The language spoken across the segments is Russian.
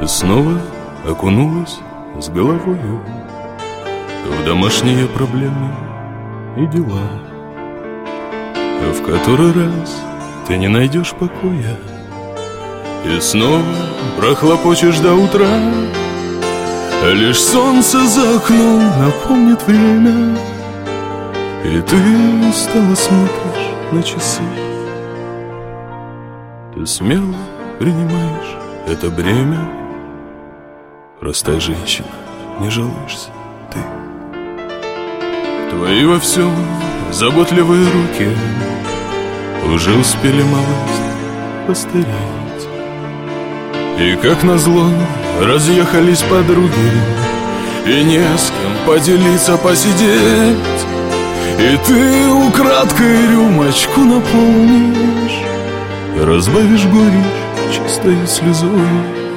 И снова окунулась с головою в домашние проблемы и дела. В который раз ты не найдешь покоя и снова прохлопочешь до утра. Лишь солнце за окном напомнит время, и ты устало смотришь на часы. Ты смело принимаешь это бремя. Простая женщина, не жалуешься ты. Твои во всем заботливые руки уже успели малость постареть. И как назло разъехались подруги, и не с кем поделиться, посидеть. И ты украдкой рюмочку наполнишь, разбавишь горечь чистой слезой.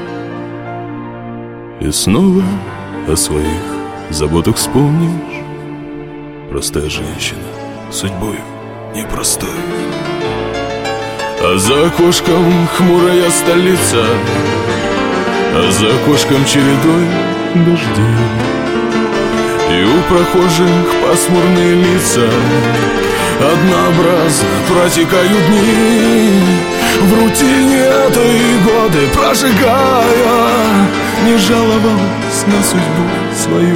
И снова о своих заботах вспомнишь. Простая женщина, судьбою непростой. А за окошком хмурая столица, а за окошком чередой дождей. И у прохожих пасмурные лица, однообразно протекают дни. В рутине этой годы прожигая, не жаловалась на судьбу свою.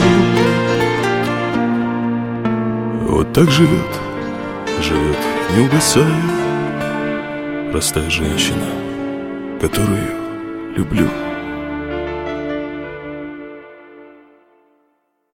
Вот так живет, не угасая, простая женщина, которую люблю.